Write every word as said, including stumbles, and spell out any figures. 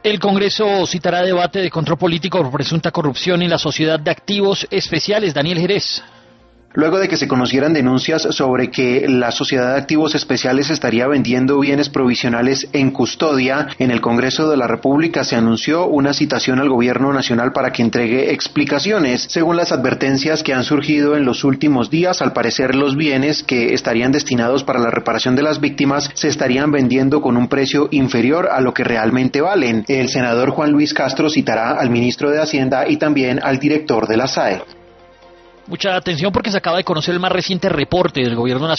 El Congreso citará debate de control político por presunta corrupción en la Sociedad de Activos Especiales. Daniel Jerez. Luego de que se conocieran denuncias sobre que la Sociedad de Activos Especiales estaría vendiendo bienes provisionales en custodia, en el Congreso de la República se anunció una citación al Gobierno Nacional para que entregue explicaciones. Según las advertencias que han surgido en los últimos días, al parecer los bienes que estarían destinados para la reparación de las víctimas se estarían vendiendo con un precio inferior a lo que realmente valen. El senador Juan Luis Castro citará al ministro de Hacienda y también al director de la S A E. Mucha atención porque se acaba de conocer el más reciente reporte del Gobierno Nacional